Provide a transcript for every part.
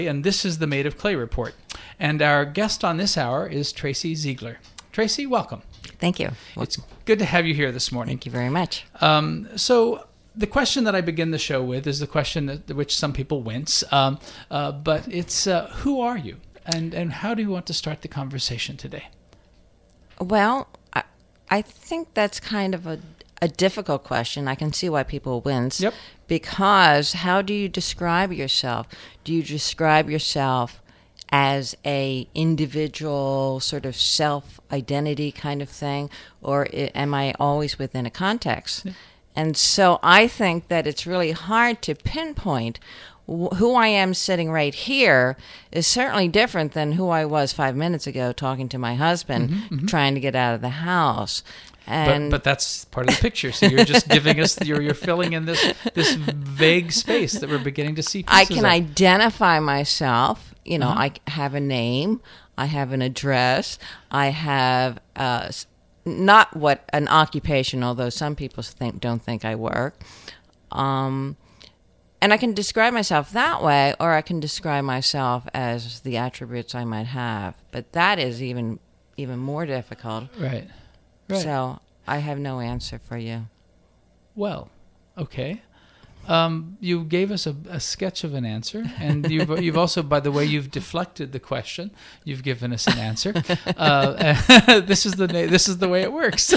And this is the Made of Clay Report. And our guest on this hour is Tracy Ziegler. Tracy, welcome. Thank you. It's good to have you here this morning. Thank you very much. So the question that I begin the show with is the question which some people wince, but it's who are you? And how do you want to start the conversation today? Well, I think that's kind of a difficult question. I can see why people wince. Yep. Because how do you describe yourself? Do you describe yourself as a individual sort of self-identity kind of thing, or am I always within a context? Yeah. And so I think that it's really hard to pinpoint who I am sitting right here is certainly different than who I was 5 minutes ago talking to my husband, trying to get out of the house. But that's part of the picture. So you're just giving us, you're filling in this vague space that we're beginning to see pieces I can identify myself. You know, Uh-huh. I have a name, I have an address, I have not what an occupation, although some people don't think I work. And I can describe myself that way, or I can describe myself as the attributes I might have. But that is even more difficult. Right. So I have no answer for you. Well, okay. You gave us a sketch of an answer, and you've also, by the way, you've deflected the question. You've given us an answer. This is the way it works.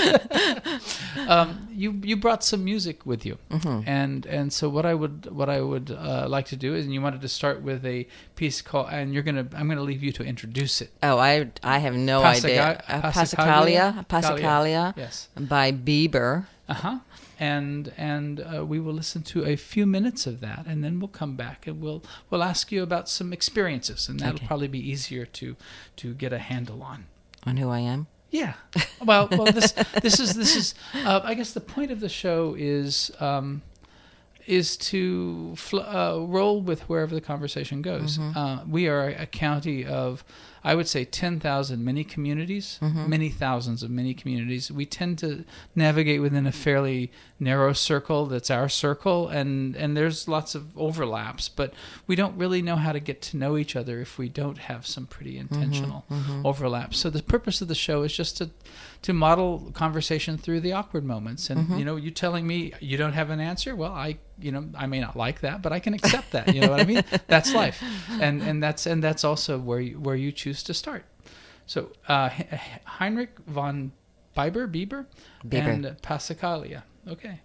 You brought some music with you, and so what I would like to do is, and you wanted to start with a piece called, and I'm gonna leave you to introduce it. Oh, I have no idea. Passacaglia, yes, by Bieber. And we will listen to a few minutes of that, and then we'll come back and we'll ask you about some experiences, and that'll probably be easier to get a handle on who I am. Yeah. Well, this is I guess the point of the show is to roll with wherever the conversation goes. We are a county of, I would say, 10,000 mini communities, many thousands of mini communities. We tend to navigate within a fairly narrow circle that's our circle, and there's lots of overlaps, but we don't really know how to get to know each other if we don't have some pretty intentional overlaps. So the purpose of the show is just to model conversation through the awkward moments. And, you telling me you don't have an answer, well, I may not like that, but I can accept that. You know what I mean? That's life. And that's also where you choose to start. So Heinrich von Bieber. And Passacaglia. Okay.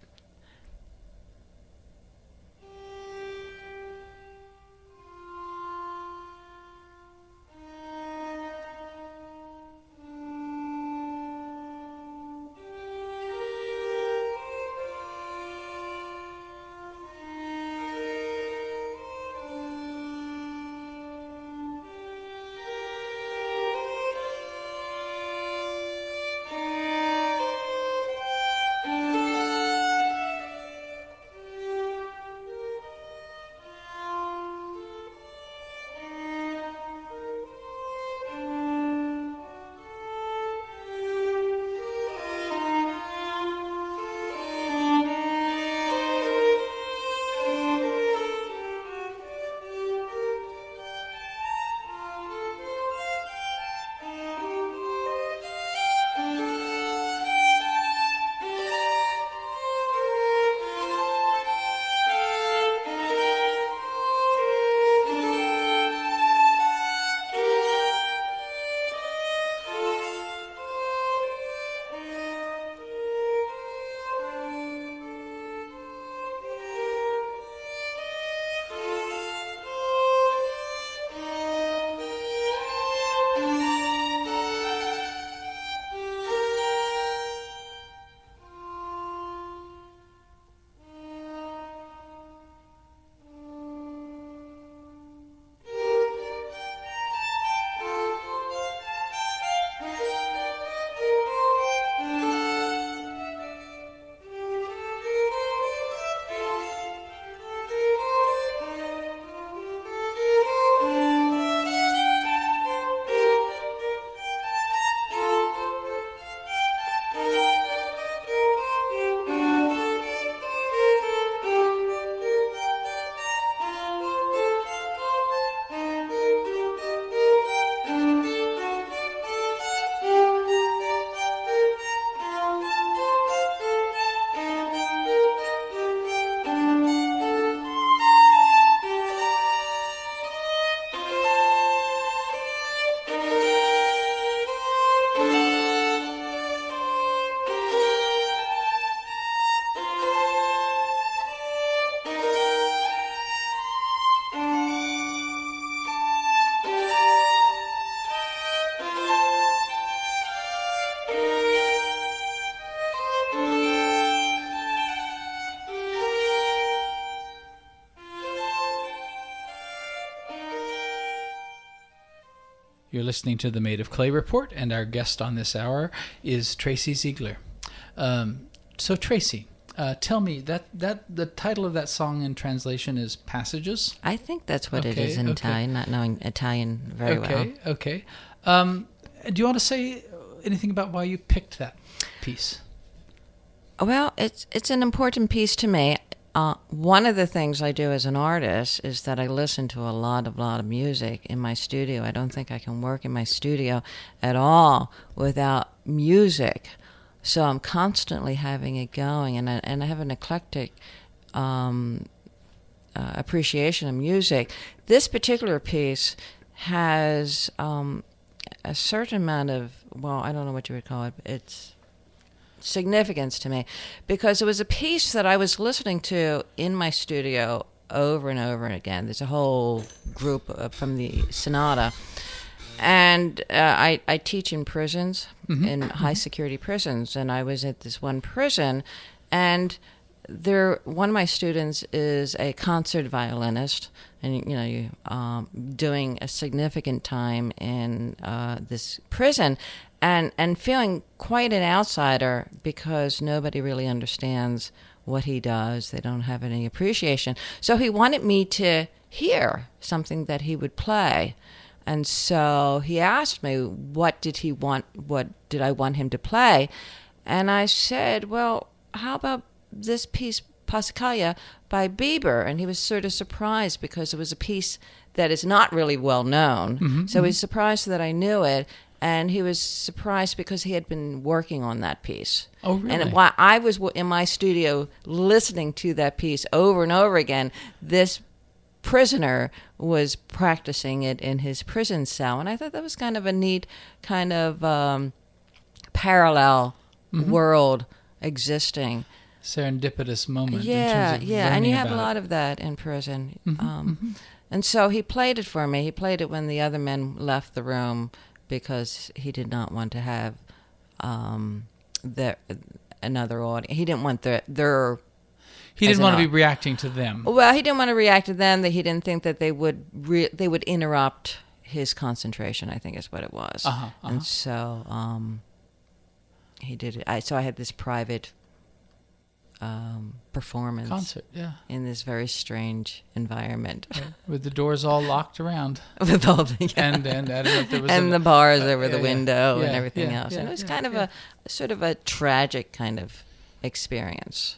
You're listening to the Made of Clay Report, and our guest on this hour is Tracy Ziegler. So Tracy, tell me, that the title of that song in translation is Passages? I think that's what it is in Italian, not knowing Italian very well. Okay. Do you want to say anything about why you picked that piece? Well, it's an important piece to me. One of the things I do as an artist is that I listen to a lot of music in my studio. I don't think I can work in my studio at all without music. So I'm constantly having it going, and I have an eclectic appreciation of music. This particular piece has a certain amount of, well, I don't know what you would call it. It's significance to me because it was a piece that I was listening to in my studio over and over again. There's a whole group from the Sonata, and I teach in prisons, in high security prisons, and I was at this one prison, and one of my students is a concert violinist, and you doing a significant time in this prison. And feeling quite an outsider because nobody really understands what he does. They don't have any appreciation. So he wanted me to hear something that he would play. And so he asked me, what did I want him to play? And I said, well, how about this piece, Passacaglia, by Bieber? And he was sort of surprised because it was a piece that is not really well known. So he's surprised that I knew it. And he was surprised because he had been working on that piece. Oh, really? And while I was in my studio listening to that piece over and over again, this prisoner was practicing it in his prison cell. And I thought that was kind of a neat kind of parallel world existing. Serendipitous moment. Yeah, in terms of and you have a about lot of that in prison. And so he played it for me. He played it when the other men left the room, because he did not want to have another audience. He didn't want their. He didn't want to be reacting to them. Well, he didn't want to react to them. That he didn't think that they would interrupt his concentration. I think is what it was. And so he did it. So I had this private performance concert, in this very strange environment, with the doors all locked around, with all the and I don't know if there was the bars over the window and everything else, and it was kind of a sort of a tragic kind of experience.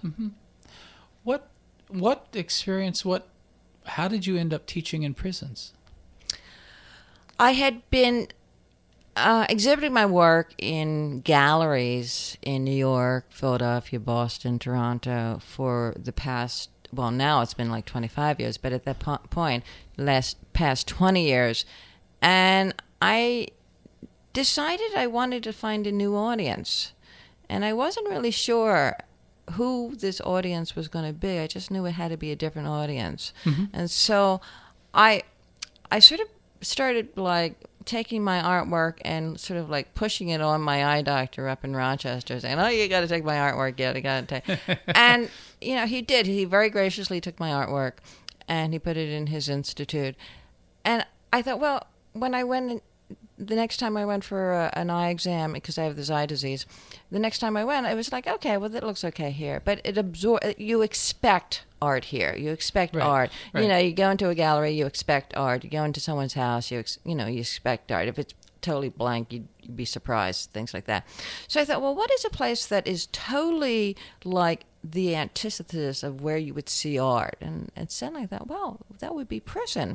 What experience? How did you end up teaching in prisons? I had been exhibiting my work in galleries in New York, Philadelphia, Boston, Toronto for the past, well, now it's been like 25 years, but at that point, past 20 years. And I decided I wanted to find a new audience. And I wasn't really sure who this audience was going to be. I just knew it had to be a different audience. And so I sort of started like taking my artwork and sort of like pushing it on my eye doctor up in Rochester, saying, "Oh, you got to take my artwork. Yeah, you got to take." And he did. He very graciously took my artwork, and he put it in his institute. And I thought, well, when I went, the next time I went for an eye exam, because I have this eye disease, the next time I went, I was like, okay, well, that looks okay here, but you expect art here. You expect art. Right. You go into a gallery, you expect art. You go into someone's house, you expect art. If it's totally blank, you'd be surprised, things like that. So I thought, well, what is a place that is totally like the antithesis of where you would see art? And suddenly I thought, well, that would be prison.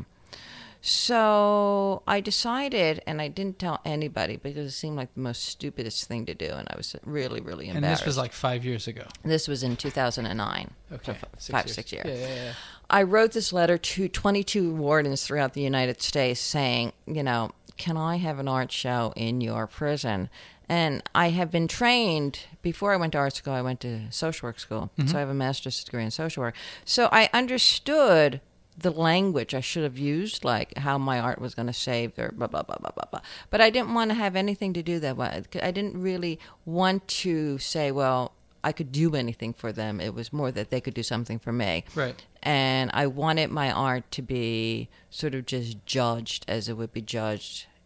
So I decided, and I didn't tell anybody because it seemed like the most stupidest thing to do, and I was really, really embarrassed. And this was like 5 years ago? This was in 2009, okay. So 6 years. Yeah. I wrote this letter to 22 wardens throughout the United States saying, can I have an art show in your prison? And I have been trained, before I went to art school, I went to social work school, so I have a master's degree in social work. So I understood the language I should have used, like how my art was going to save their blah, blah, blah, blah, blah, blah. But I didn't want to have anything to do that. I didn't really want to say, well, I could do anything for them. It was more that they could do something for me. Right. And I wanted my art to be sort of just judged as it would be judged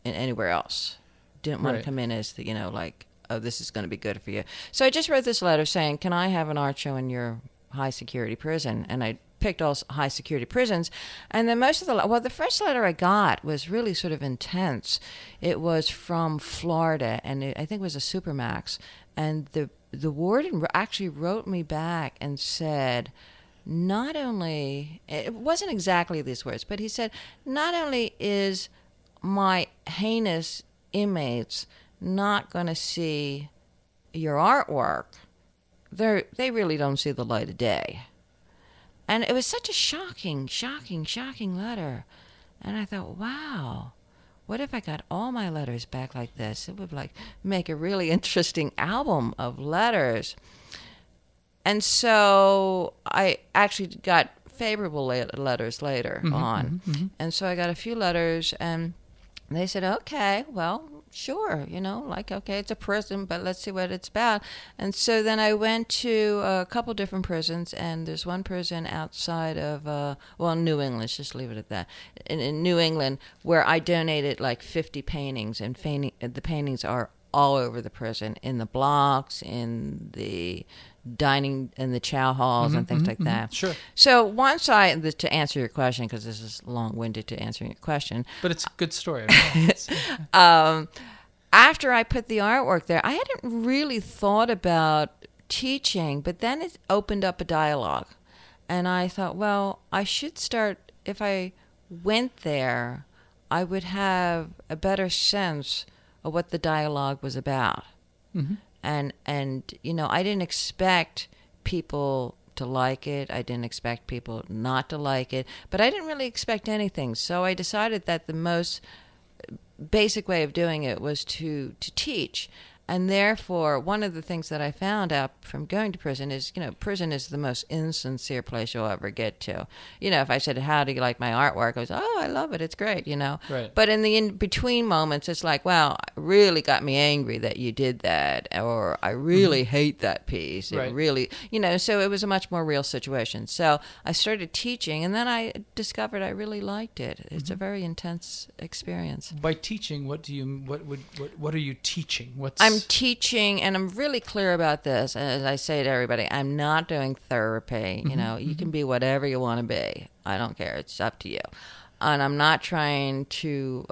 in anywhere else. Didn't want to come in as the, like, oh, this is going to be good for you. So I just wrote this letter saying, can I have an art show in your high security prison? And I picked all high security prisons. And then the first letter I got was really sort of intense. It was from Florida, and I think it was a Supermax. And the warden actually wrote me back and said, not only, it wasn't exactly these words, but he said, not only is my heinous inmates not going to see your artwork, they really don't see the light of day. And it was such a shocking letter. And I thought, wow, what if I got all my letters back like this? It would make a really interesting album of letters. And so I actually got favorable letters later on. Mm-hmm. And so I got a few letters, and they said, okay, well, sure, okay, it's a prison, but let's see what it's about. And so then I went to a couple different prisons, and there's one prison outside of, New England, let's just leave it at that, in New England, where I donated 50 paintings, and the paintings are all over the prison, in the blocks, in the dining, in the chow halls, and things like that. Sure. So once to answer your question, because this is long-winded to answer your question. But it's a good story. After I put the artwork there, I hadn't really thought about teaching, but then it opened up a dialogue. And I thought, well, I should start, if I went there, I would have a better sense of what the dialogue was about. Mm-hmm. And I didn't expect people to like it. I didn't expect people not to like it. But I didn't really expect anything. So I decided that the most basic way of doing it was to teach. And therefore, one of the things that I found out from going to prison is, prison is the most insincere place you'll ever get to. If I said, how do you like my artwork? I was, oh, I love it. It's great, Right. But in the in-between moments, it's like, wow, it really got me angry that you did that. Or I really hate that piece. It really, so it was a much more real situation. So I started teaching, and then I discovered I really liked it. It's a very intense experience. By teaching, what are you teaching? I'm teaching, and I'm really clear about this. As I say to everybody, I'm not doing therapy. You can be whatever you want to be. I don't care. It's up to you. And I'm not trying to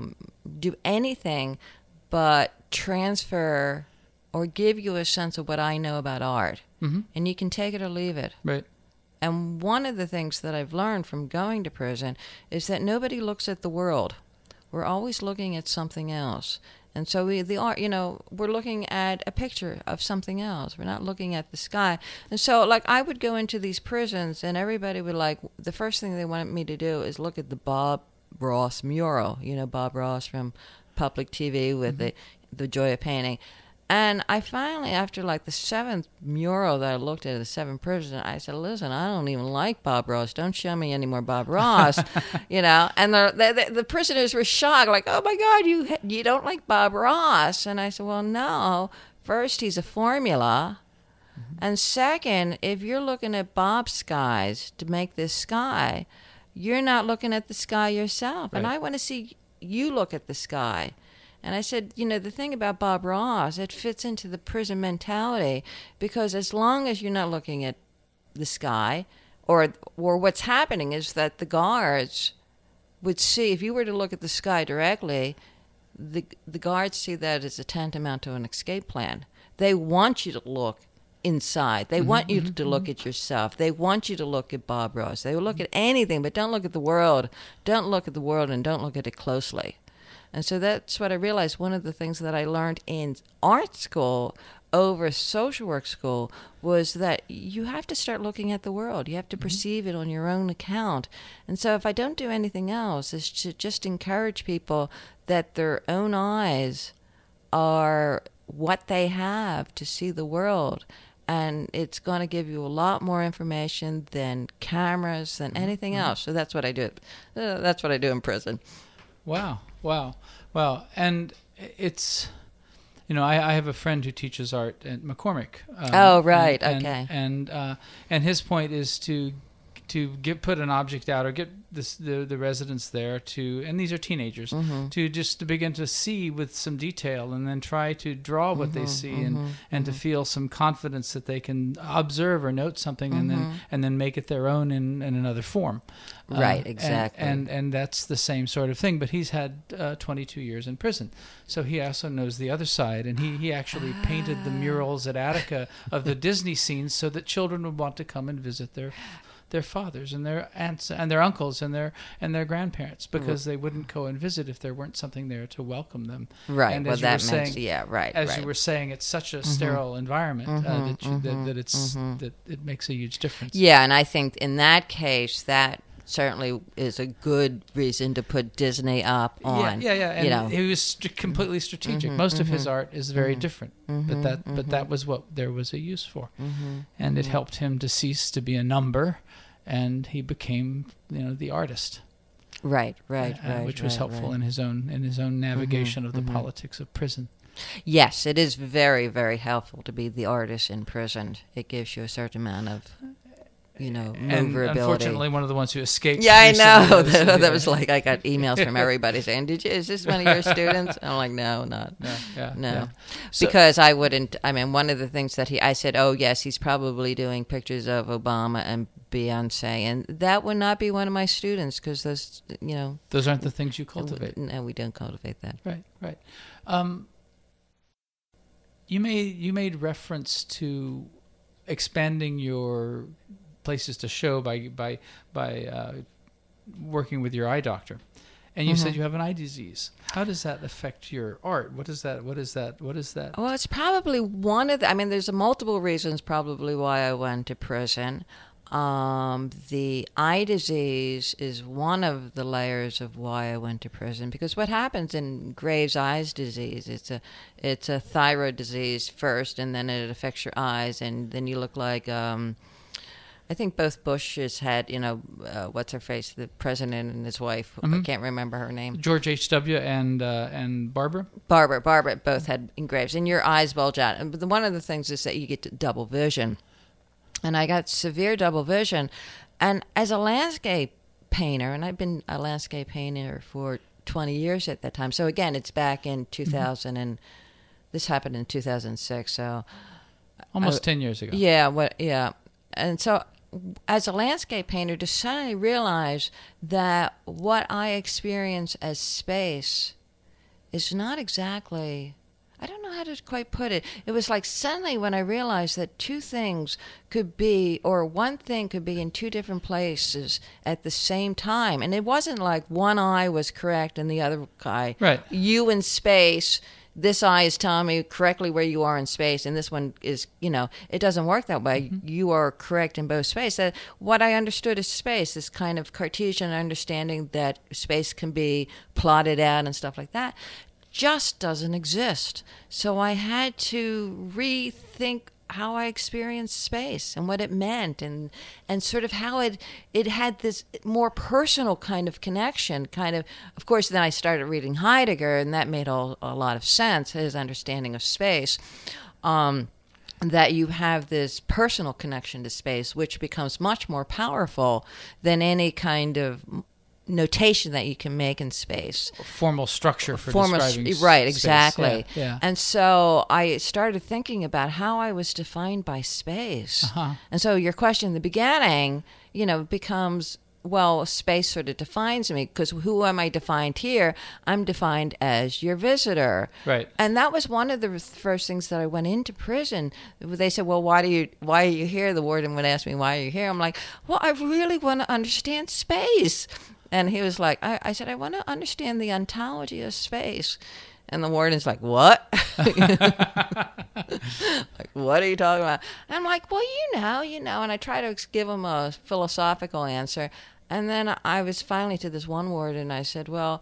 do anything but transfer or give you a sense of what I know about art. Mm-hmm. And you can take it or leave it. Right. And one of the things that I've learned from going to prison is that nobody looks at the world. We're always looking at something else. And so we're looking at a picture of something else. We're not looking at the sky. And so, I would go into these prisons, and everybody would the first thing they wanted me to do is look at the Bob Ross mural. Bob Ross from Public TV with the Joy of Painting. And I finally, after the seventh mural that I looked at, the seventh prisoners, I said, listen, I don't even like Bob Ross. Don't show me any more Bob Ross, And the prisoners were shocked, oh, my God, you don't like Bob Ross. And I said, well, no. First, he's a formula. Mm-hmm. And second, if you're looking at Bob's skies to make this sky, you're not looking at the sky yourself. Right. And I want to see you look at the sky. And I said, the thing about Bob Ross, it fits into the prison mentality, because as long as you're not looking at the sky, or what's happening is that the guards would see, if you were to look at the sky directly, the guards see that as a tantamount to an escape plan. They want you to look inside. They want you to look at yourself. They want you to look at Bob Ross. They will look at anything, but don't look at the world. Don't look at the world, and don't look at it closely. And so that's what I realized. One of the things that I learned in art school over social work school was that you have to start looking at the world. You have to perceive it on your own account. And so if I don't do anything else, is to just encourage people that their own eyes are what they have to see the world. And it's going to give you a lot more information than cameras, than anything else. So that's what I do. That's what I do in prison. Wow. And it's, I have a friend who teaches art at McCormick. Okay. And his point is to put an object out, or get the residents there to, and these are teenagers, to begin to see with some detail, and then try to draw what they see, and to feel some confidence that they can observe or note something, and then make it their own in another form. Right, exactly. And that's the same sort of thing. But he's had 22 years in prison, so he also knows the other side. And he actually painted the murals at Attica of the Disney scenes so that children would want to come and visit their fathers and their aunts and their uncles and their grandparents, because they wouldn't go and visit if there weren't something there to welcome them. Right. And well, as that you were makes, saying, yeah, right. as right. you were saying, it's such a sterile environment that it makes a huge difference. Yeah, and I think in that case, that certainly is a good reason to put Disney up on. Yeah. And he was completely strategic. Most of his art is very different, but that was what there was a use for, and it helped him to cease to be a number, and he became the artist. Right, which was helpful in his own navigation of the politics of prison. Yes, it is very, very helpful to be the artist in prison. It gives you a certain amount of maneuverability. And unfortunately, one of the ones who escaped. Yeah, I know. That was like, I got emails from everybody saying, is this one of your students? I'm like, no, not. No. So, because I wouldn't, one of the things that I said, oh, yes, he's probably doing pictures of Obama and Beyonce, and that would not be one of my students, because those aren't the things you cultivate. No, we don't cultivate that. Right. You made reference to expanding your places to show by working with your eye doctor, and you said you have an eye disease. How does that affect your art? What is that? Well, it's probably one of the. There's multiple reasons probably why I went to prison. The eye disease is one of the layers of why I went to prison, because what happens in Graves' eyes disease, it's a thyroid disease first, and then it affects your eyes, and then you look like, I think both Bushes had, what's her face, the president and his wife, I can't remember her name. George H.W. and Barbara? Barbara both had Graves, and your eyes bulge out. And one of the things is that you get double vision. And I got severe double vision. And as a landscape painter, and I've been a landscape painter for 20 years at that time. So again, it's back in 2000, and this happened in 2006. So almost 10 years ago. Yeah. And so as a landscape painter, to suddenly realize that what I experience as space is not exactly, I don't know how to quite put it. It was like suddenly when I realized that two things could be, or one thing could be in two different places at the same time. And it wasn't like one eye was correct and the other eye. Right. You in space, this eye is telling me correctly where you are in space, and this one is, it doesn't work that way. You are correct in both space. What I understood as space, this kind of Cartesian understanding that space can be plotted out and stuff like that, just doesn't exist. So I had to rethink how I experienced space and what it meant, and sort of how it had this more personal kind of connection. Of course, then I started reading Heidegger, and that made a lot of sense, his understanding of space. That you have this personal connection to space, which becomes much more powerful than any kind of notation that you can make in space. Formal structure for describing space. Right, exactly. Yeah. And so I started thinking about how I was defined by space. And so your question in the beginning, becomes, well, space sort of defines me, because who am I defined here? I'm defined as your visitor. Right. And that was one of the first things that I went into prison. They said, well, why are you here? The warden would ask me, why are you here? I'm like, well, I really want to understand space. And he was like, I said, I want to understand the ontology of space. And the warden's like, what? Like, what are you talking about? And I'm like, well, and I try to give him a philosophical answer. And then I was finally to this one warden, and I said, well,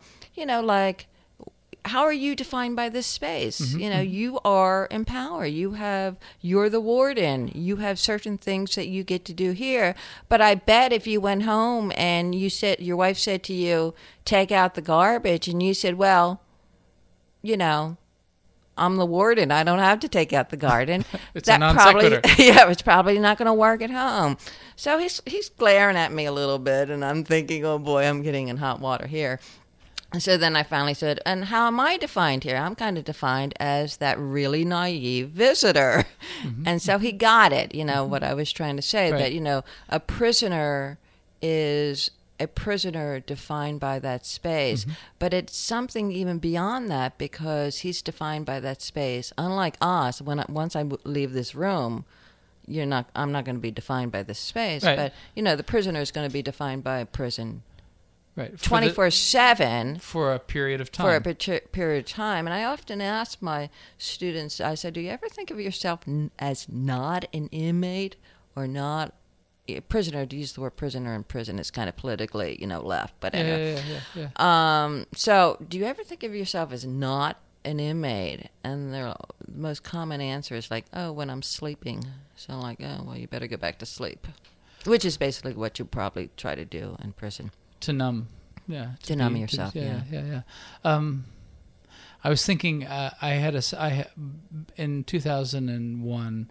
how are you defined by this space? You are in power. You're the warden. You have certain things that you get to do here. But I bet if you went home and your wife said to you, take out the garbage, and you said, well, I'm the warden. I don't have to take out the garden. It's a non sequitur. Yeah, it's probably not going to work at home. So he's glaring at me a little bit, and I'm thinking, oh boy, I'm getting in hot water here. And so then I finally said, and how am I defined here? I'm kind of defined as that really naive visitor. Mm-hmm. And so he got it, what I was trying to say, right. That, a prisoner is a prisoner defined by that space. Mm-hmm. But it's something even beyond that, because he's defined by that space. Unlike us, once I leave this room, I'm not going to be defined by this space. Right. But, the prisoner is going to be defined by a prison. Right. 24/7 for a period of time. For a period of time. And I often ask my students, I said, do you ever think of yourself as not an inmate or not a prisoner? To use the word prisoner in prison is kind of politically, left. But anyway. Yeah. So do you ever think of yourself as not an inmate? And the most common answer is like, oh, when I'm sleeping. So I'm like, oh, well, you better go back to sleep. Which is basically what you probably try to do in prison. To numb, yeah. To numb yourself, yeah. I was thinking, in 2001,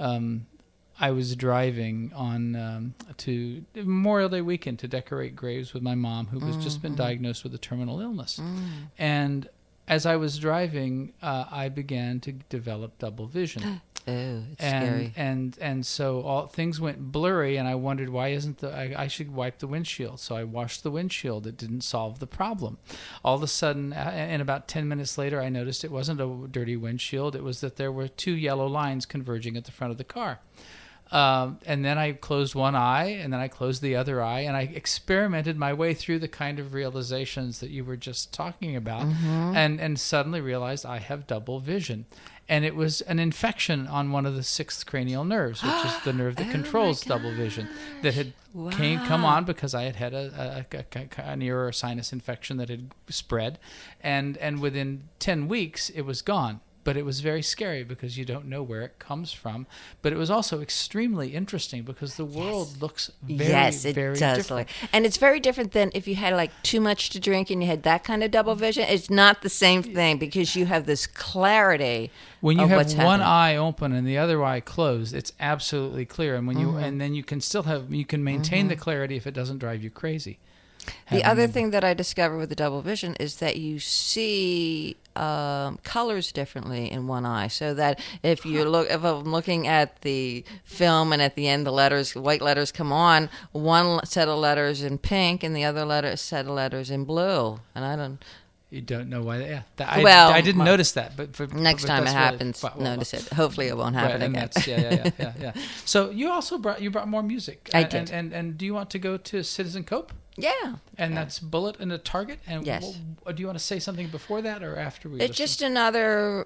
I was driving on to Memorial Day weekend to decorate graves with my mom, who was just been diagnosed with a terminal illness. And as I was driving, I began to develop double vision. Oh, it's scary. And so all things went blurry, and I wondered, why isn't I should wipe the windshield. So I washed the windshield. It didn't solve the problem. All of a sudden, and about 10 minutes later, I noticed it wasn't a dirty windshield. It was that there were 2 yellow lines converging at the front of the car. And then I closed one eye, and then I closed the other eye, and I experimented my way through the kind of realizations that you were just talking about, and suddenly realized I have double vision. And it was an infection on one of the 6th cranial nerves, which is the nerve that controls double vision, that had come on because I had an ear or sinus infection that had spread, and within 10 weeks it was gone. But it was very scary because you don't know where it comes from. But it was also extremely interesting because the world looks very, very different. And it's very different than if you had like too much to drink and you had that kind of double vision. It's not the same thing because you have this clarity. When you have one eye open and the other eye closed, it's absolutely clear. And when and then you can still maintain the clarity if it doesn't drive you crazy. The other thing that I discovered with the double vision is that you see colors differently in one eye. So that if I'm looking at the film and at the end the white letters come on, one set of letters in pink and the other set of letters in blue. And you don't know why. Yeah, I didn't notice that. But next time it happens, notice it. Hopefully, it won't happen again. Yeah. So you also brought more music. I did. And do you want to go to Citizen Cope? Yeah. And that's Bullet and a Target. And yes. Do you want to say something before that or after we? It's just another.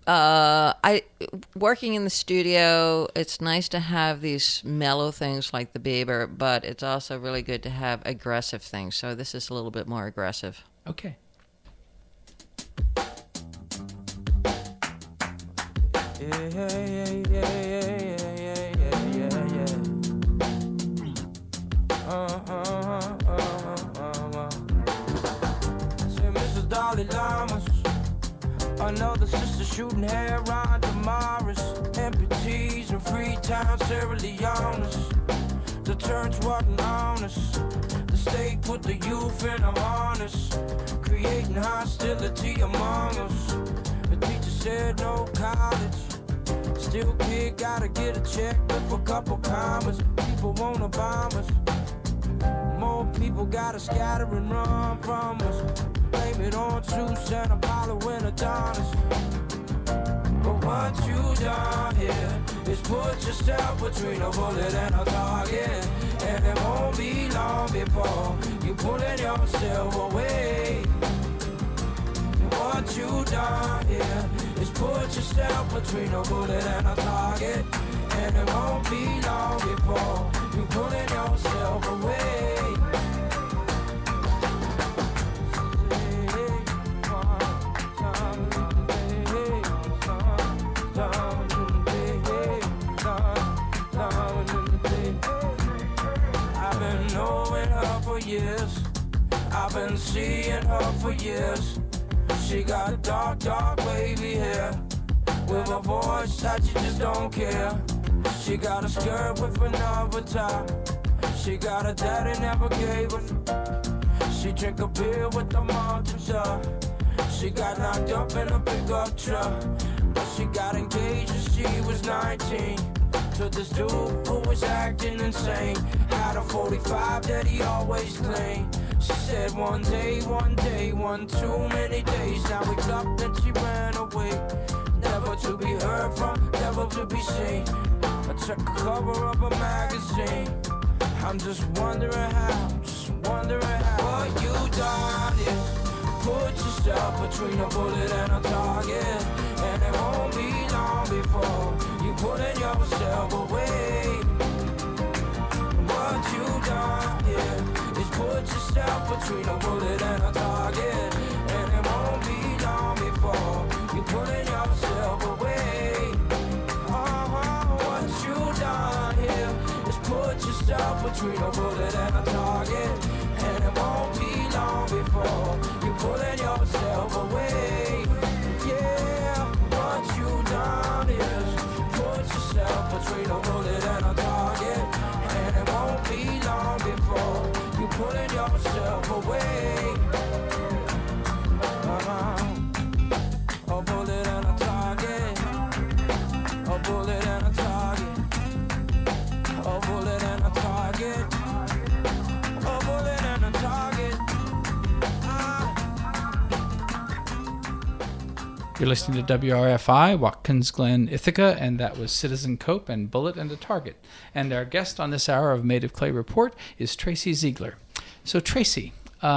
Working in the studio, it's nice to have these mellow things like the Bieber, but it's also really good to have aggressive things. So this is a little bit more aggressive. Okay. Another sister shooting hair on Damaris. Amputees and Freetown, Sierra Leone's. The turns wasn't honest. The state put the youth in a harness, creating hostility among us. The teacher said no college. Still kid gotta get a check with a couple commas. People wanna bomb us. More people gotta scatter and run from us. Blame it on Zeus and Apollo and Adonis. But once you done here, is put yourself between a bullet and a target. And it won't be long before you pulling yourself away. What you done here is put yourself between a bullet and a target. And it won't be long before you pulling yourself away. I've been knowing her for years. I've been seeing her for years. She got a dark, dark wavy hair, with a voice that you just don't care. She got a skirt with another top. She got a daddy never gave her. She drink a beer with the mountains. She got knocked up in a pickup truck, but she got engaged when she was 19 to this dude who was acting insane. Had a 45 that he always claimed. She said one day, one too many days. Now we clubbed and she ran away, never to be heard from, never to be seen. I took a cover of a magazine. I'm just wondering how, what you done is put yourself between a bullet and a target, and it won't be long before you putting yourself away. What you done here is put yourself between a bullet and a target, and it won't be long before you putting yourself away. What you done here is put yourself between a bullet and a target, and it won't be long before you pulling yourself away. Yeah, what you done is put yourself between a bullet and a target, and it won't be long before you pulling yourself away. A bullet and a target, a bullet and a target, a bullet and a target, a bullet and a target. You're listening to WRFI, Watkins Glen, Ithaca, and that was Citizen Cope and Bullet and a Target. And our guest on this hour of Native Clay Report is Tracy Ziegler. So Tracy,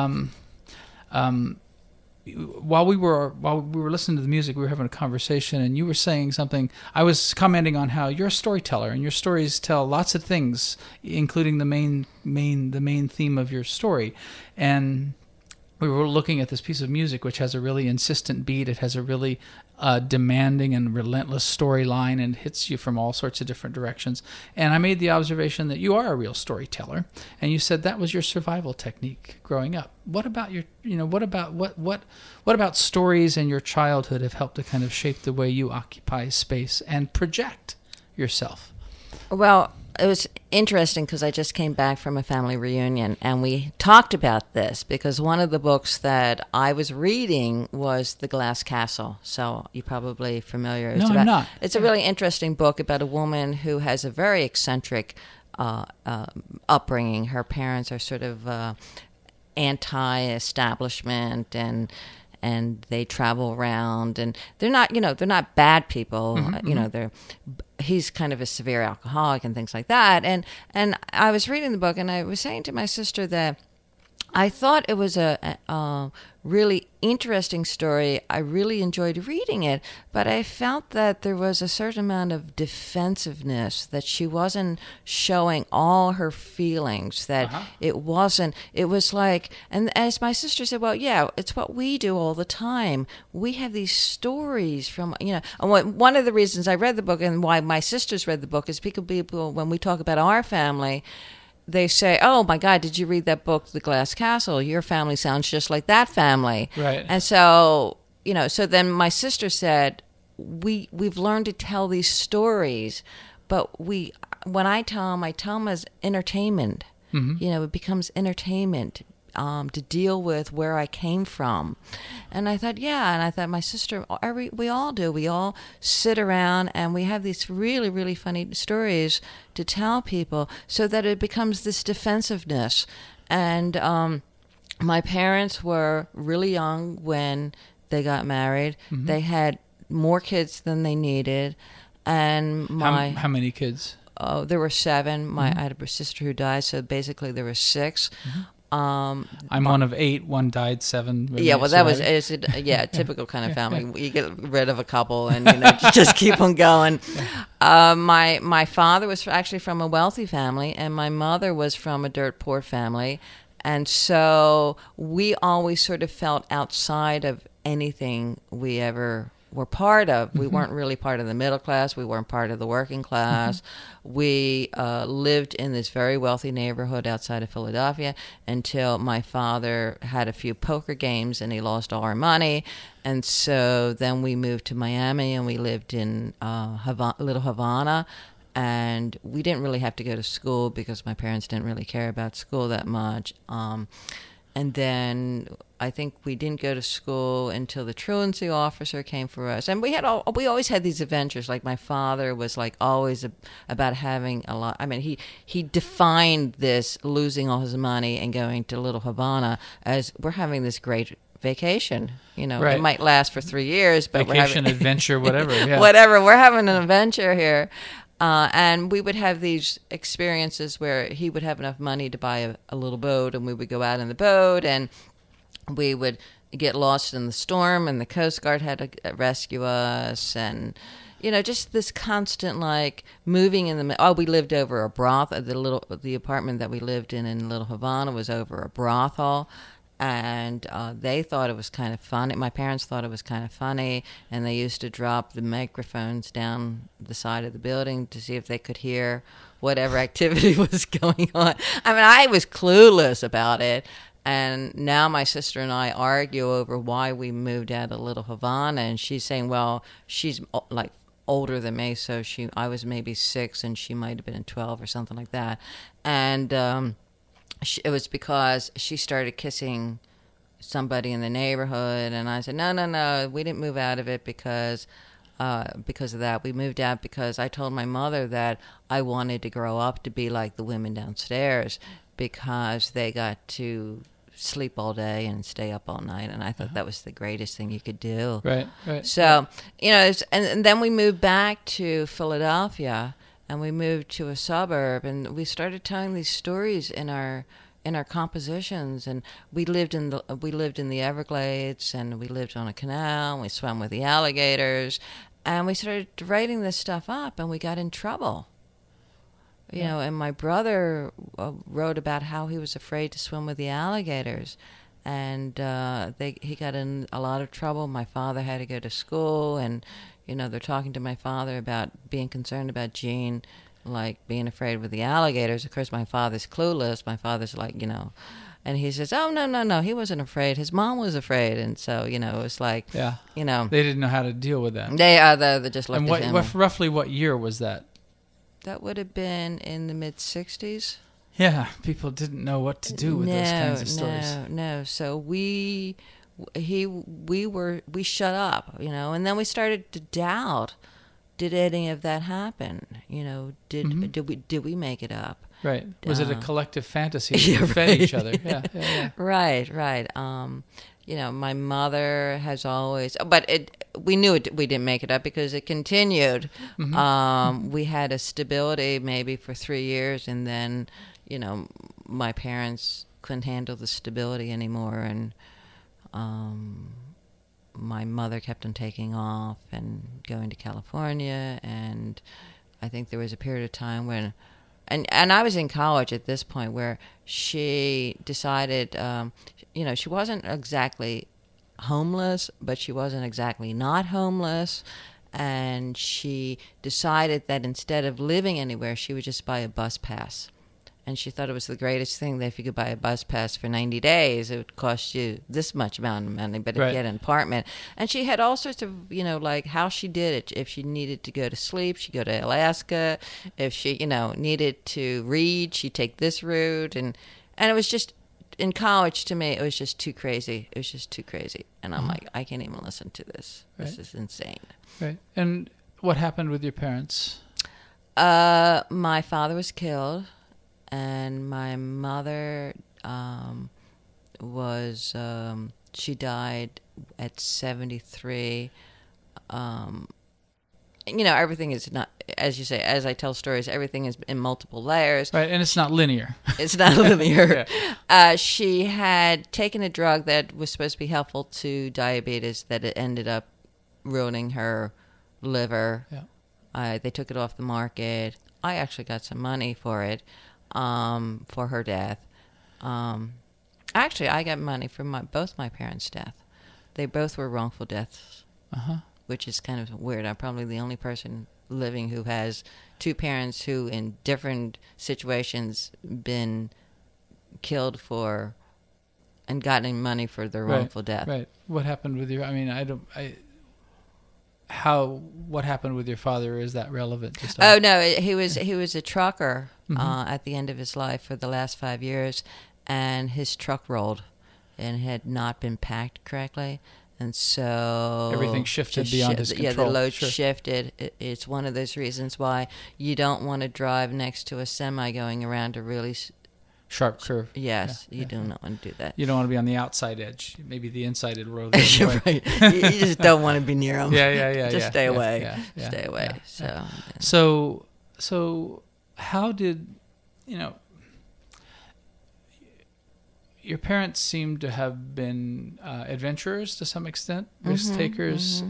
while we were listening to the music, we were having a conversation, and you were saying something. I was commenting on how you're a storyteller, and your stories tell lots of things, including the main theme of your story. And we were looking at this piece of music, which has a really insistent beat. It has a really demanding and relentless storyline, and hits you from all sorts of different directions. And I made the observation that you are a real storyteller, and you said that was your survival technique growing up. What about what about stories in your childhood have helped to kind of shape the way you occupy space and project yourself? Well, it was interesting because I just came back from a family reunion, and we talked about this because one of the books that I was reading was The Glass Castle. So you're probably familiar. No, I'm not. It's a really interesting book about a woman who has a very eccentric upbringing. Her parents are sort of anti-establishment, and they travel around, and they're not bad people. He's kind of a severe alcoholic and things like that. And I was reading the book, and I was saying to my sister that I thought it was a really interesting story. I really enjoyed reading it, but I felt that there was a certain amount of defensiveness, that she wasn't showing all her feelings, that it was like, and as my sister said, well, yeah, it's what we do all the time. We have these stories from, and one of the reasons I read the book and why my sisters read the book is because people, when we talk about our family, they say, oh, my God, did you read that book, The Glass Castle? Your family sounds just like that family. Right. And so, so then my sister said, we've learned to tell these stories, but when I tell them as entertainment. Mm-hmm. It becomes entertainment to deal with where I came from. And I thought, my sister, we all do. We all sit around and we have these really, really funny stories to tell people so that it becomes this defensiveness. And my parents were really young when they got married. Mm-hmm. They had more kids than they needed. And how many kids? There were 7. I had a sister who died, so basically there were 6. Mm-hmm. I'm one of 8. One died, 7. Yeah, well, that was a typical kind of family. Yeah. You get rid of a couple and just keep on going. Yeah. My father was actually from a wealthy family, and my mother was from a dirt poor family, and so we always sort of felt outside of anything we ever were part of. We weren't really part of the middle class. We weren't part of the working class. We lived in this very wealthy neighborhood outside of Philadelphia until my father had a few poker games and he lost all our money. And so then we moved to Miami and we lived in Little Havana. And we didn't really have to go to school because my parents didn't really care about school that much. And then I think we didn't go to school until the truancy officer came for us. And we always had these adventures. Like my father was like always about having a lot. I mean, he defined this losing all his money and going to Little Havana as we're having this great vacation. You know, Right. It might last for 3 years, but Vacation, adventure, whatever. Yeah. whatever. We're having an adventure here. And we would have these experiences where he would have enough money to buy a little boat, and we would go out in the boat, and we would get lost in the storm, and the Coast Guard had to rescue us, and just this constant like moving in the. Oh, we lived over a brothel. The apartment that we lived in Little Havana was over a brothel. And they thought it was kind of funny. My parents thought it was kind of funny, and they used to drop the microphones down the side of the building to see if they could hear whatever activity was going on. I mean, I was clueless about it. And now my sister and I argue over why we moved out of Little Havana, and she's saying, well, she's like older than me, so I was maybe 6, and she might have been 12 or something like that. And it was because she started kissing somebody in the neighborhood, and I said, no, we didn't move out of it because of that. We moved out because I told my mother that I wanted to grow up to be like the women downstairs because they got to sleep all day and stay up all night, and I thought that was the greatest thing you could do. Right. So, and then we moved back to Philadelphia, and we moved to a suburb, and we started telling these stories in our compositions. And we lived in the Everglades, and we lived on a canal, and we swam with the alligators, and we started writing this stuff up, and we got in trouble. And my brother wrote about how he was afraid to swim with the alligators, and he got in a lot of trouble. My father had to go to school, and they're talking to my father about being concerned about Gene, like being afraid with the alligators. Of course, my father's clueless. My father's like, and he says, oh, no, he wasn't afraid. His mom was afraid. And so, it was like, They didn't know how to deal with that. They just left it in. And roughly what year was that? That would have been in the mid-'60s. Yeah, people didn't know what to do with those kinds of stories. No. So we shut up, and then we started to doubt, did any of that happen? Did we make it up? Right. Was it a collective fantasy that fed each other? Yeah. Right. My mother has always, but we knew we didn't make it up because it continued. Mm-hmm. We had a stability maybe for 3 years, and then, my parents couldn't handle the stability anymore, and my mother kept on taking off and going to California, and I think there was a period of time when, and I was in college at this point, where she decided, she wasn't exactly homeless, but she wasn't exactly not homeless, and she decided that instead of living anywhere, she would just buy a bus pass. And she thought it was the greatest thing that if you could buy a bus pass for 90 days, it would cost you this much amount of money. But if you had an apartment, and she had all sorts of, like how she did it. If she needed to go to sleep, she'd go to Alaska. If she, needed to read, she'd take this route. And it was just, in college, to me, it was just too crazy. It was just too crazy. And I'm like, I can't even listen to this. This is insane. Right. And what happened with your parents? My father was killed. And my mother she died at 73. Everything is not, as you say, as I tell stories, everything is in multiple layers. Right, and it's not linear. It's not linear. Yeah. She had taken a drug that was supposed to be helpful to diabetes that it ended up ruining her liver. Yeah. They took it off the market. I actually got some money for it. For her death. Actually, I got money for both my parents' death. They both were wrongful deaths. which is kind of weird. I'm probably the only person living who has two parents who, in different situations, been killed for and gotten money for their wrongful death. Right. What happened with your? I mean, what happened with your father? Is that relevant? No, he was a trucker at the end of his life for the last 5 years, and his truck rolled and had not been packed correctly. And so everything shifted beyond his control. Yeah, the load shifted. It's one of those reasons why you don't want to drive next to a semi going around a really sharp curve. Yes, you do not want to do that. You don't want to be on the outside edge. Maybe the inside edge road. Right. You just don't want to be near them. Yeah. Just stay away. Stay away. So how did, your parents seem to have been adventurers to some extent, risk takers.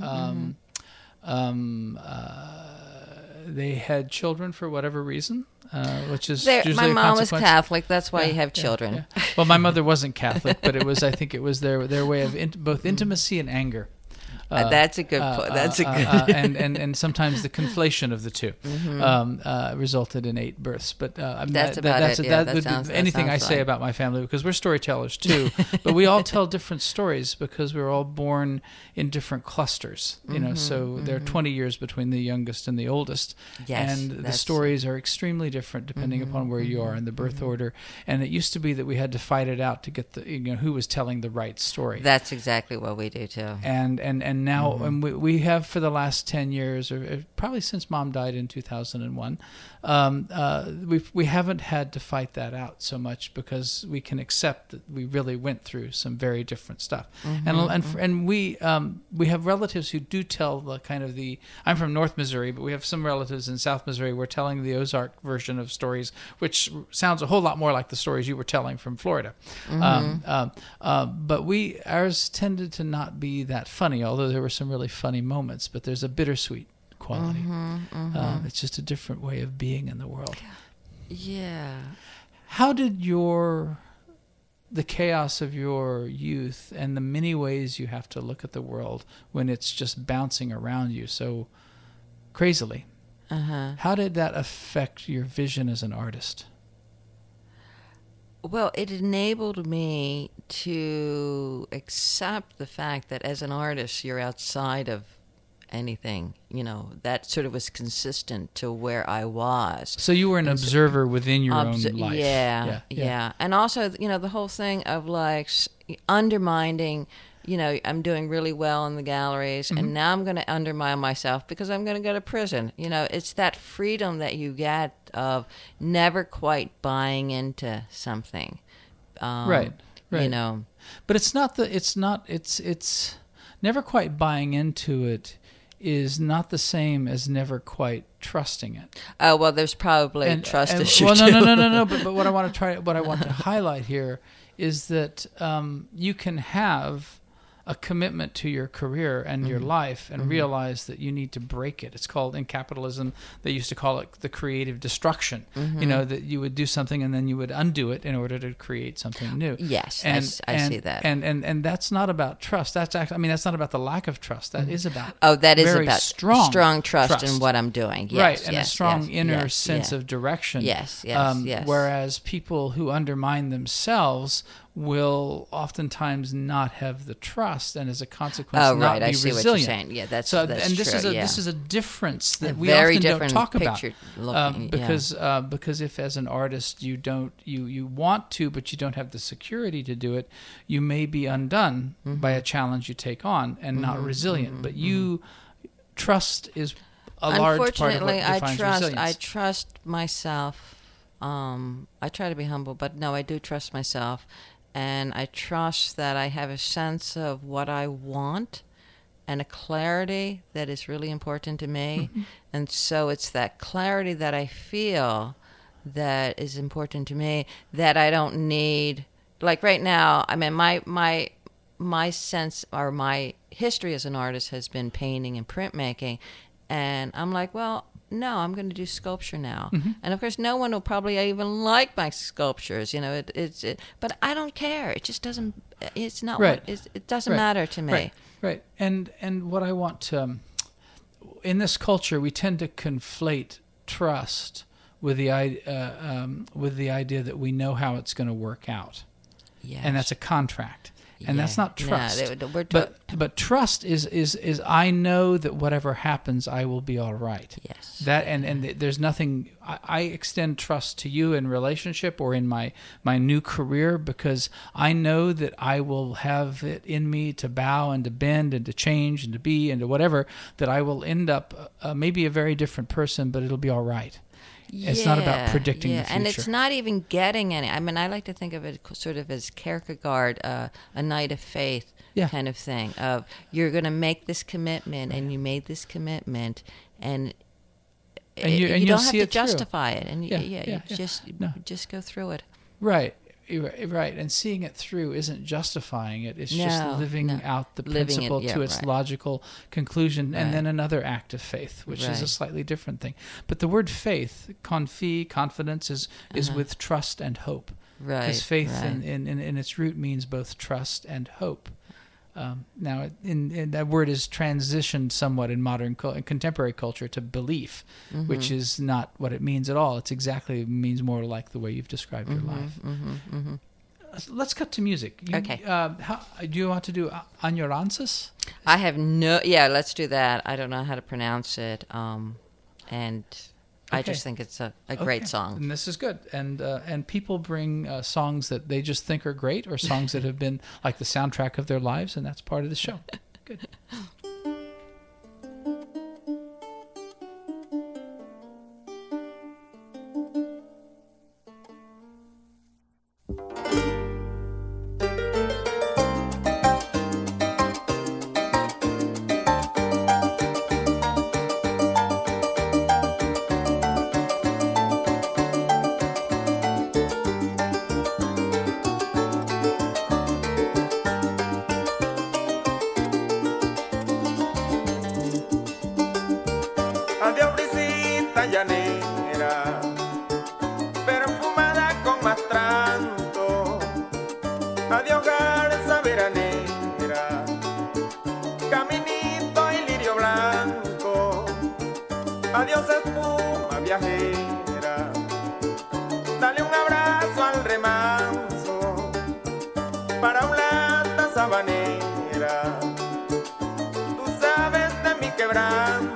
They had children for whatever reason, which is usually my mom was consequence. Catholic. That's why you have children. Yeah. Well, my mother wasn't Catholic, but I think it was their way of both intimacy and anger. That's a good point. And sometimes the conflation of the two resulted in 8 births. But that's about it. Anything I say about my family, because we're storytellers too, but we all tell different stories because we're all born in different clusters. So there are 20 years between the youngest and the oldest, and the stories are extremely different depending upon where you are in the birth order. And it used to be that we had to fight it out to get who was telling the right story. That's exactly what we do too. And now, and we have for the last 10 years, or probably since Mom died in 2001, we haven't had to fight that out so much because we can accept that we really went through some very different stuff. And we have relatives who do tell the kind of I'm from North Missouri, but we have some relatives in South Missouri. We're telling the Ozark version of stories, which sounds a whole lot more like the stories you were telling from Florida. But ours tended to not be that funny, although there were some really funny moments, but there's a bittersweet quality. It's just a different way of being in the world. Yeah. How did the chaos of your youth and the many ways you have to look at the world when it's just bouncing around you so crazily, how did that affect your vision as an artist? Well, it enabled me to accept the fact that as an artist, you're outside of anything. That sort of was consistent to where I was. So you were an observer within your own life. Yeah. And also, the whole thing of like undermining, I'm doing really well in the galleries, and now I'm going to undermine myself because I'm going to go to prison. It's that freedom that you get of never quite buying into something. Right. But it's never quite buying into it is not the same as never quite trusting it. Oh, well, there's probably trust issue. Well, no. But what I want to highlight here is that you can have a commitment to your career and your life and realize that you need to break it. It's called, in capitalism, they used to call it the creative destruction. That you would do something and then you would undo it in order to create something new. Yes, I see that. And that's not about trust. That's not about the lack of trust. That is about strong trust in what I'm doing. Yes, right, and a strong inner sense of direction. Yes. Whereas people who undermine themselves will oftentimes not have the trust, and as a consequence, not be resilient. I see what you're saying. Yeah, that's true. This is a difference that we often don't talk about. Because if as an artist you want to, but you don't have the security to do it, you may be undone by a challenge you take on and not resilient. But trust is a large part of what defines resilience. I trust myself. I try to be humble, but no, I do trust myself. And I trust that I have a sense of what I want and a clarity that is really important to me. And so it's that clarity that I feel that is important to me that I don't need. Like right now, I mean, my sense or my history as an artist has been painting and printmaking. And I'm like, well, no, I'm going to do sculpture now. And of course, no one will probably even like my sculptures. But I don't care. It just doesn't. It's not. Right. It doesn't matter to me. Right. And what I want to in this culture, we tend to conflate trust with the idea that we know how it's going to work out, and that's a contract. And that's not trust. But trust is I know that whatever happens, I will be all right. Yes. That and there's nothing. I extend trust to you in relationship or in my new career, because I know that I will have it in me to bow and to bend and to change and to be and to whatever, that I will end up maybe a very different person, but it'll be all right. It's not about predicting the future. And it's not even getting any. I mean, I like to think of it sort of as Kierkegaard, a knight of faith kind of thing. Of you're going to make this commitment, and you made this commitment, and you don't have to justify it, and you just go through it. Right. And seeing it through isn't justifying it. It's just living out the principle to its logical conclusion, and then another act of faith, which is a slightly different thing. But the word faith, confidence, is with trust and hope. Right. Because faith in its root means both trust and hope. Now, in that word is transitioned somewhat in modern contemporary culture to belief, which is not what it means at all. It means more like the way you've described your life. Let's cut to music. Okay. Do you want to do Añoranzas? I have no... Yeah, let's do that. I don't know how to pronounce it. And... I just think it's a great song. And this is good. And people bring songs that they just think are great, or songs that have been like the soundtrack of their lives, and that's part of the show. Good. Adiós brisita llanera, perfumada con más tranto. Adiós garza veranera, caminito y lirio blanco. Adiós espuma viajera, dale un abrazo al remanso para un lata sabanera. Tú sabes de mi quebranto,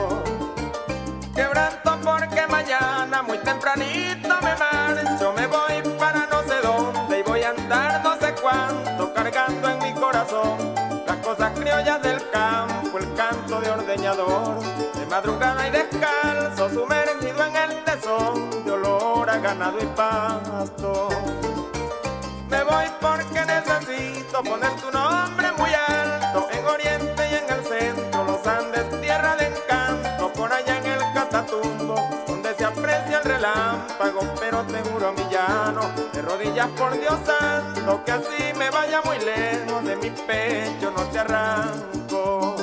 porque mañana muy tempranito me marcho, me voy para no sé dónde y voy a andar no sé cuánto, cargando en mi corazón las cosas criollas del campo, el canto de ordeñador, de madrugada y descalzo, sumergido en el tesón de olor a ganado y pasto. Me voy porque necesito poner tu nombre muy alto, en Oriente y en el centro, los Andes, tierra de encanto, por allá en el Catatumbo, donde se aprecia el relámpago, pero te juro mi llano, de rodillas por Dios santo, que así me vaya muy lejos de mi pecho, no te arranco.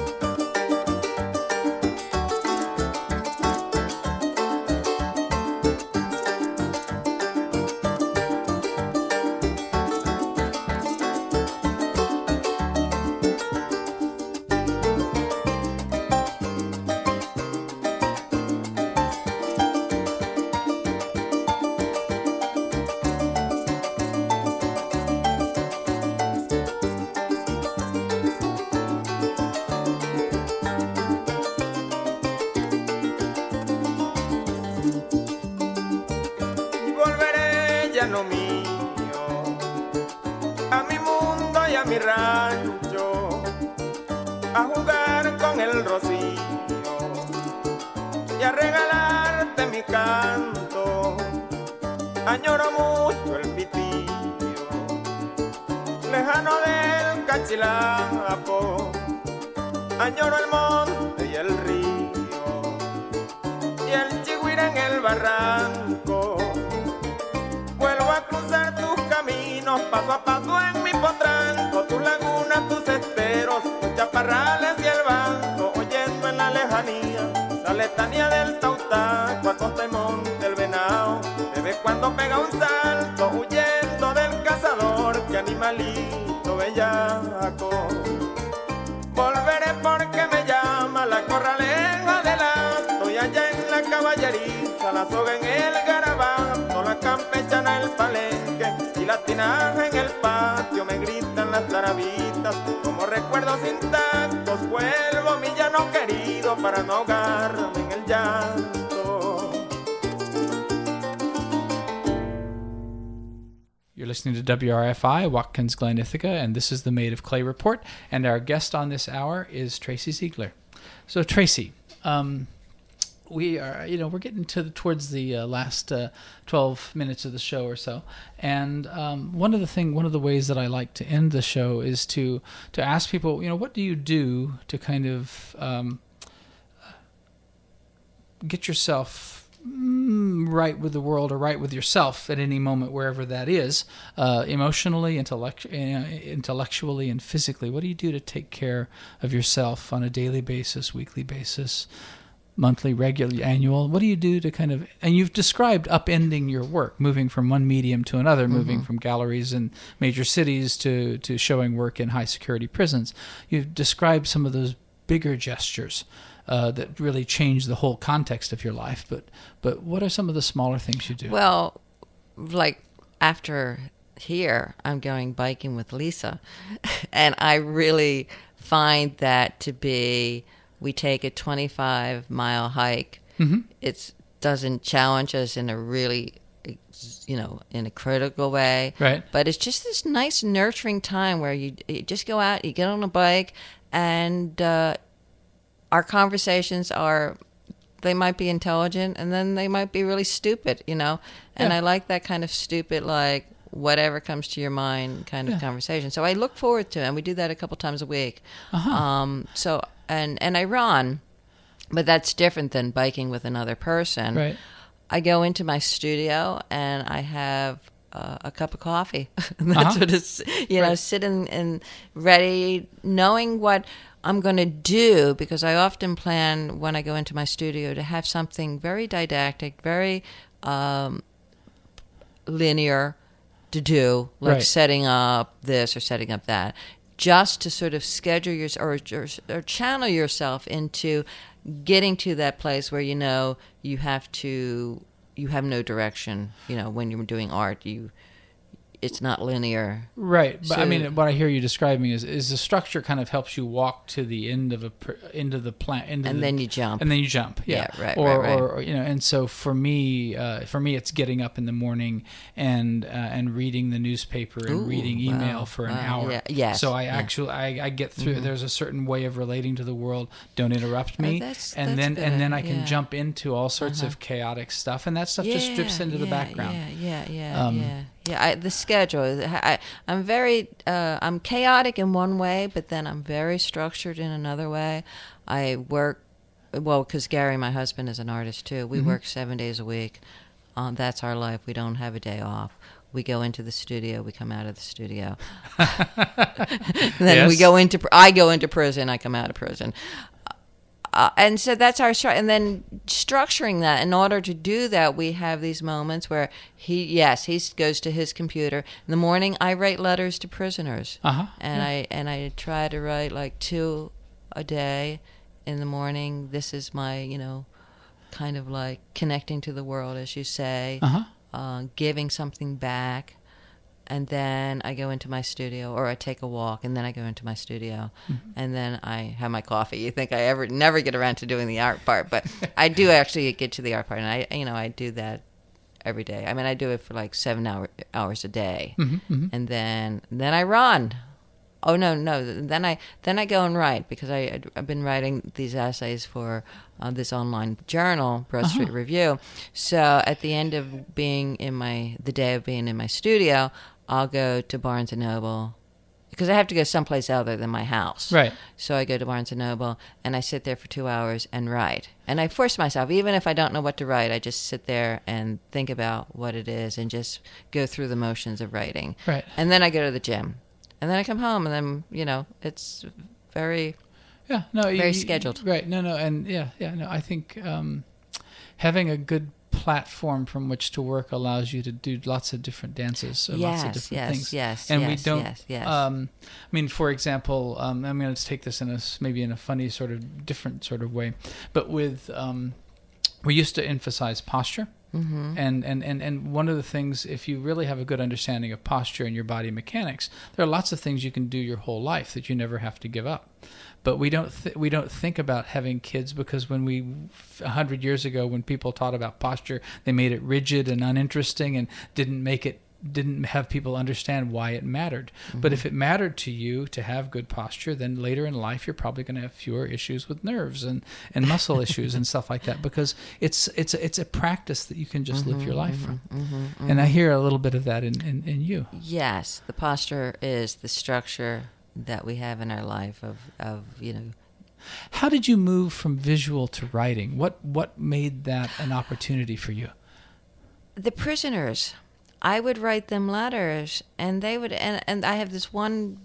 Mío, a mi mundo y a mi rancho, a jugar con el rocío y a regalarte mi canto. Añoro mucho el pitillo lejano del Cachilapo, añoro el monte y el río y el chigüira en el barranco. Vuelvo a cruzar tus caminos, paso a paso en mi potranco, tus lagunas, tus esteros, tus chaparrales y el banco, oyendo en la lejanía la letanía del Tautaco, a costa y monte el venao, te ve cuando pega un salto, huyendo del cazador, que animalito bellaco. Volveré porque me llama la corralera la soga en el garabato, la campechana el palenque y la tinaja en el patio. Me gritan las tarabitas como recuerdos intactos. Vuelvo mi llano querido para no ahogarme en el llanto. You're listening to WRFI, Watkins Glen, Ithaca, and this is the Made of Clay Report. And our guest on this hour is Tracy Ziegler. So, Tracy, we are, we're getting towards the last 12 minutes of the show or so, and one of the ways that I like to end the show is to ask people, what do you do to kind of get yourself right with the world or right with yourself at any moment, wherever that is, emotionally, intellectually, and physically? What do you do to take care of yourself on a daily basis, weekly basis, monthly, regular, annual? What do you do to kind of, and you've described upending your work, moving from one medium to another, moving from galleries in major cities to showing work in high security prisons. You've described some of those bigger gestures that really change the whole context of your life. But what are some of the smaller things you do? Well, like after here, I'm going biking with Lisa, and I really find that to be, we take a 25-mile hike. It doesn't challenge us in a really, in a critical way. Right. But it's just this nice nurturing time where you just go out, you get on a bike, and our conversations they might be intelligent, and then they might be really stupid, And Yeah. I like that kind of stupid, like, whatever comes to your mind kind of conversation. So I look forward to it, and we do that a couple times a week. So and I run, but that's different than biking with another person. Right. I go into my studio and I have a cup of coffee. And that's what it's, sitting and ready, knowing what I'm going to do, because I often plan when I go into my studio to have something very didactic, very linear to do, like setting up this or setting up that, just to sort of schedule or channel yourself into getting to that place where you have no direction. When you're doing art, it's not linear. Right, but So- I mean, what I hear you describing is the structure kind of helps you walk to the end of the plant, Then you jump. and then you jump. Yeah, Yeah, right, Or, right. or and so for me, it's getting up in the morning and reading the newspaper and Ooh, reading email wow, for an wow, hour. yeah, yes, So I yeah. actually I get through. There's a certain way of relating to the world. Don't interrupt me, that's and good, then I can yeah. jump into all sorts of chaotic stuff, and that stuff just drips into the background. The schedule. I'm very, I'm chaotic in one way, but then I'm very structured in another way. I work, because Gary, my husband, is an artist too. We work 7 days a week. That's our life. We don't have a day off. We go into the studio. We come out of the studio. Then Yes. I go into prison. I come out of prison. And so that's our and then structuring that. In order to do that, we have these moments where he goes to his computer. In the morning, I write letters to prisoners, and I try to write like 2 a day in the morning. This is my kind of like connecting to the world, as you say, giving something back. And then I go into my studio, or I take a walk, and then I go into my studio, and then I have my coffee. You think I never get around to doing the art part, but I do actually get to the art part, and I do that every day. I mean, I do it for like 7 hours a day, and then I run. Oh no! Then I go and write, because I've been writing these essays for this online journal, Broad Street Review. So at the end of the day of being in my studio, I'll go to Barnes and Noble, because I have to go someplace other than my house. Right. So I go to Barnes and Noble and I sit there for 2 hours and write. And I force myself, even if I don't know what to write, I just sit there and think about what it is and just go through the motions of writing. Right. And then I go to the gym. And then I come home, and then, it's very... very scheduled. Right. No. And no. I think having a good platform from which to work allows you to do lots of different dances, or lots of different things. Yes. And we don't. Yes. I mean, for example, I'm going to take this maybe in a funny sort of different sort of way, but with we used to emphasize posture. And one of the things, if you really have a good understanding of posture and your body mechanics, there are lots of things you can do your whole life that you never have to give up. But we don't think about having kids, because when 100 years ago, when people taught about posture, they made it rigid and uninteresting and didn't have people understand why it mattered. But if it mattered to you to have good posture, then later in life you're probably going to have fewer issues with nerves and muscle issues and stuff like that, because it's a practice that you can just live your life from. And I hear a little bit of that in you. Yes, the posture is the structure that we have in our life of How did you move from visual to writing? What made that an opportunity for you? the prisoners. I would write them letters, and they would. And I have this one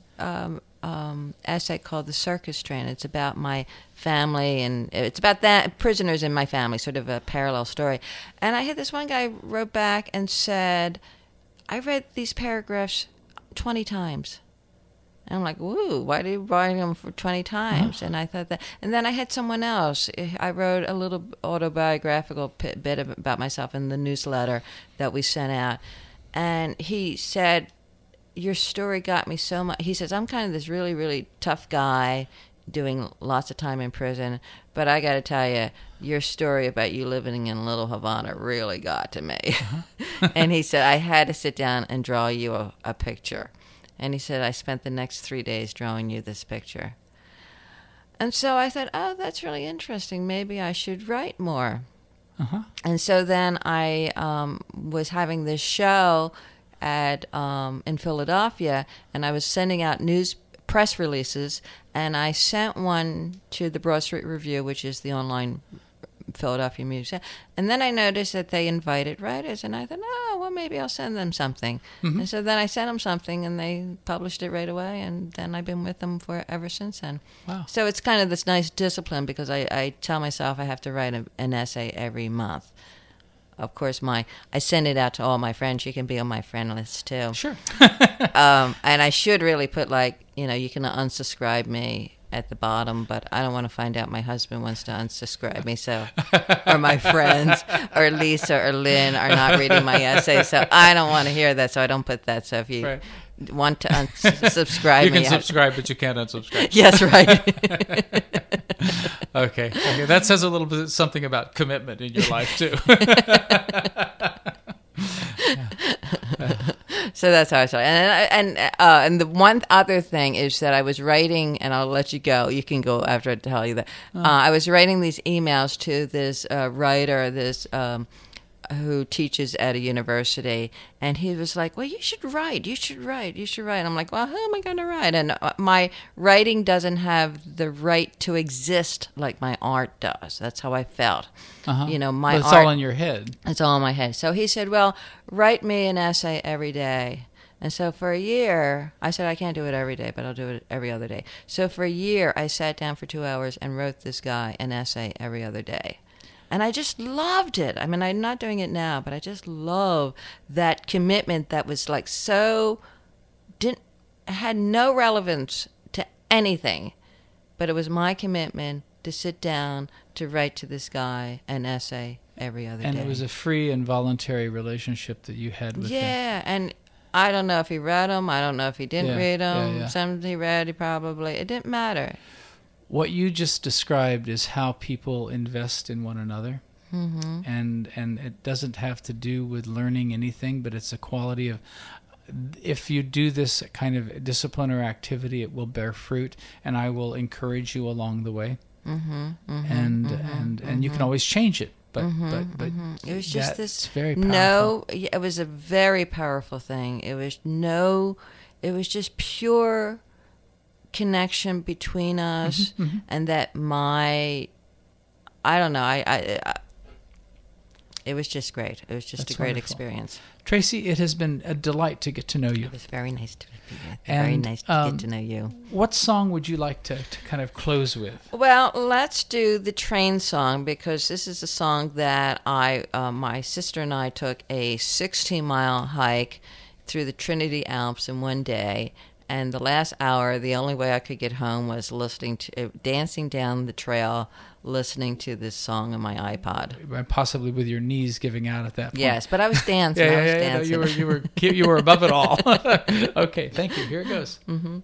essay called "The Circus Train." It's about my family, and it's about that prisoners in my family, sort of a parallel story. And I had this one guy wrote back and said, "I read these paragraphs 20 times." And I'm like, "Woo! Why do you write them for 20 times?" And I thought that. And then I had someone else. I wrote a little autobiographical bit about myself in the newsletter that we sent out. And he said, "Your story got me so much." He says, "I'm kind of this really, really tough guy doing lots of time in prison, but I got to tell you, your story about you living in Little Havana really got to me." And he said, "I had to sit down and draw you a picture." And he said, "I spent the next 3 days drawing you this picture." And so I thought, "Oh, that's really interesting. Maybe I should write more." And so then I was having this show at in Philadelphia, and I was sending out press releases, and I sent one to the Broad Street Review, which is the online Philadelphia Museum. And then I noticed that they invited writers, and I thought, "Oh, well, maybe I'll send them something." And so then I sent them something, and they published it right away, and then I've been with them ever since then. Wow. So it's kind of this nice discipline, because I tell myself I have to write an essay every month. Of course, I send it out to all my friends. You can be on my friend list, too. Sure. And I should really put, you can unsubscribe me at the bottom, but I don't want to find out my husband wants to unsubscribe me, or my friends, or Lisa or Lynn are not reading my essay, so I don't want to hear that, so I don't put that. So if you want to unsubscribe you me... can subscribe, but you can't unsubscribe. Yes, right. Okay. That says a little bit something about commitment in your life, too. So that's how I started. And the one other thing is that I was writing, and I'll let you go. You can go after I tell you that. I was writing these emails to this writer, who teaches at a university, and he was like, "Well, you should write. And I'm like, "Well, who am I going to write?" And my writing doesn't have the right to exist like my art does. That's how I felt. My it's art, all in your head. It's all in my head. So he said, "Well, write me an essay every day." And so for a year, I said, "I can't do it every day, but I'll do it every other day." So for a year, I sat down for 2 hours and wrote this guy an essay every other day. And I just loved it. I mean, I'm not doing it now, but I just love that commitment that was had no relevance to anything. But it was my commitment to sit down to write to this guy an essay every other day. And it was a free and voluntary relationship that you had with him. Yeah, and I don't know if he read them. I don't know if he didn't read them. Yeah. Some he read, he probably. It didn't matter. What you just described is how people invest in one another. And it doesn't have to do with learning anything, but it's a quality of, if you do this kind of discipline or activity, it will bear fruit, and I will encourage you along the way. And you can always change it, but it was just this very powerful. It was a very powerful thing. It was just pure connection between us, and that I don't know, it was just great. It was just That's a great wonderful. Experience. Tracy, it has been a delight to get to know you. It was very nice to meet you. And, very nice to get to know you. What song would you like to kind of close with? Well, let's do the train song, because this is a song that my sister and I took a 16-mile hike through the Trinity Alps in one day, And the last hour, the only way I could get home was dancing down the trail, listening to this song on my iPod. Possibly with your knees giving out at that point. Yes, but I was dancing. No, you were above it all. Okay, thank you. Here it goes. Mm-hmm.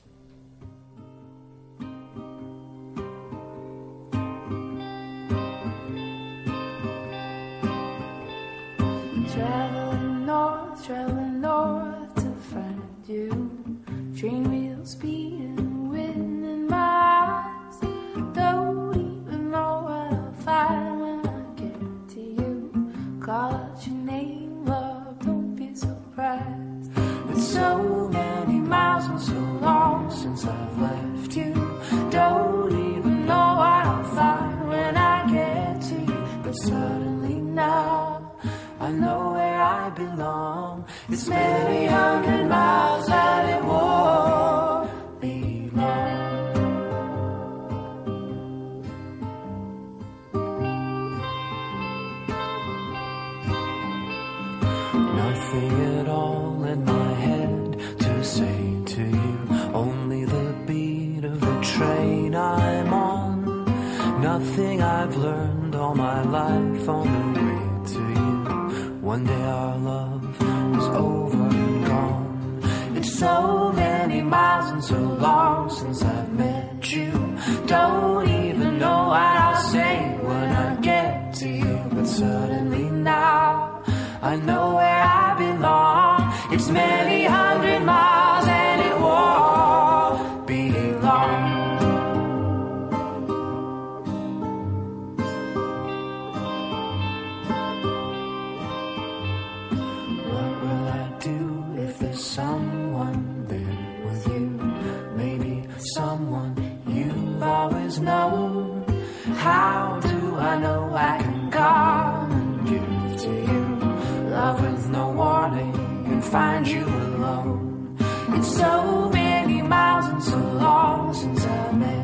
Traveling north to find you. Train wheels speeding, wind in my eyes. Don't even know what I'll find when I get to you. Call out your name, love, don't be surprised. It's so many miles and so long since I've left you. Don't even know what I'll find when I get to you. But suddenly now I know where I belong. It's many hundred miles and it won't be long. Nothing at all in my head to say to you. Only the beat of the train I'm on. Nothing I've learned all my life on the way to you. One day our love was over and gone. It's so many miles and so long since I've met you. Don't even know what I'll say when I get to you. But suddenly now I know where I belong. It's many hundred miles and it won't be long. Someone there with you, maybe someone you've always known. How do I know I can come and give to you love with no warning and find you alone? It's so many miles and so long since I met